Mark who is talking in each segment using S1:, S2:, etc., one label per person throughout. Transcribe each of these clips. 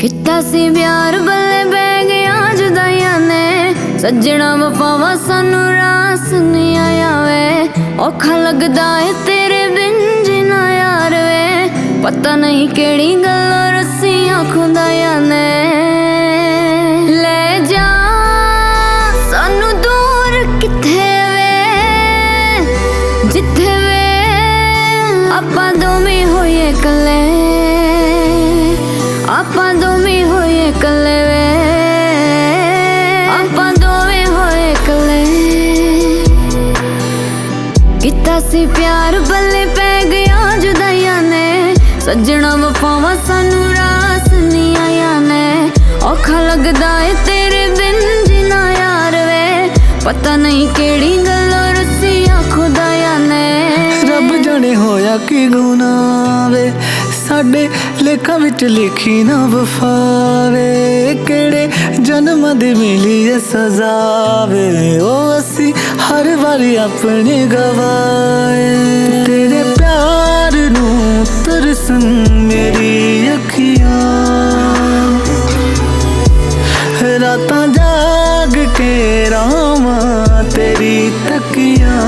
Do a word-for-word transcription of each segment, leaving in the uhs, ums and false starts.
S1: किता सी प्यार बल्ले बह गया जुदाइयां ने सज्जणा वफावा सानू रास नहीं आया वे औखा लगदा है तेरे बिन जीना यार वे पता नहीं केड़ी गल्लां रस्सियां खुदाइयां ने ले जा सानू दूर किथे वे जिथे वे आपां दोवें होइए कल्ले आपां दोवें होइए कल्ले वे आपां दोवें होए कल्ले किता सी प्यार बल्ले पै गया जुदाइयां ने सज्जणा वफावा सानू रास नहीं आया ने औखा लगदा है तेरे बिन जीना यार वे पता नहीं केड़ी गल्लां रस्सियां खुदाइयां ने
S2: रब जाने होया की गुनाह वे साडे लेखां विच लिखी ना वफा वे केड़े जन्म दी मिली है सजा वे ओ असी हर वारी अपने गवाए तेरे प्यार नू तरसन मेरी अखियां रातां जाग के रावां तेरी तकियां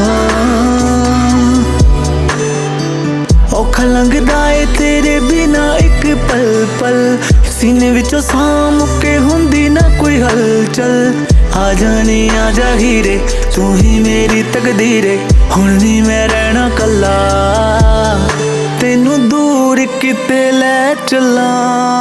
S2: औखा लगदा है तेरे बिना एक पल पल सीने विचों साह मुक्के हुंदी ना कोई हलचल आ जाने आ जा हीरे तू ही मेरी तकदीरे हुण नहीं मैं रहना कल्ला तेनू दूर किते ले चला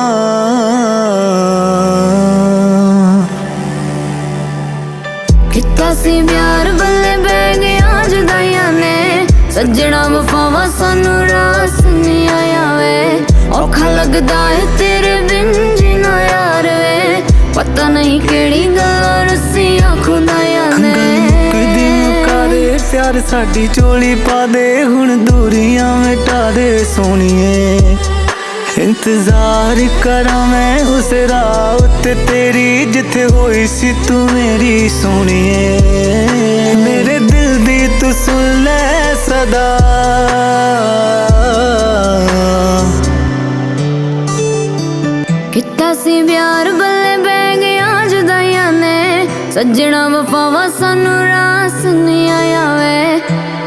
S1: किता सी प्यार बल्ले बह गया जुदाइयां ने सज्जणा वफावा सानू रास नहीं आया वे औखा लगदा है तेरे बिन जीना यार वे पता नहीं केड़ी गल्लां रस्सियां खुदाइयां ने
S2: कदी मुका दे प्यार साडी चोली पा दे हुण दूरियां मिटा दे सोनिए इंतजार करा मैं उस राह उत्ते तेरी जिथे होई सी तू मेरी सोनिए मेरे दिल दी तू सुन ले सदा
S1: किता सी प्यार बल्ले बह गया जुदाइयां ने सज्जणा वफावा सानू रास नहीं आया वे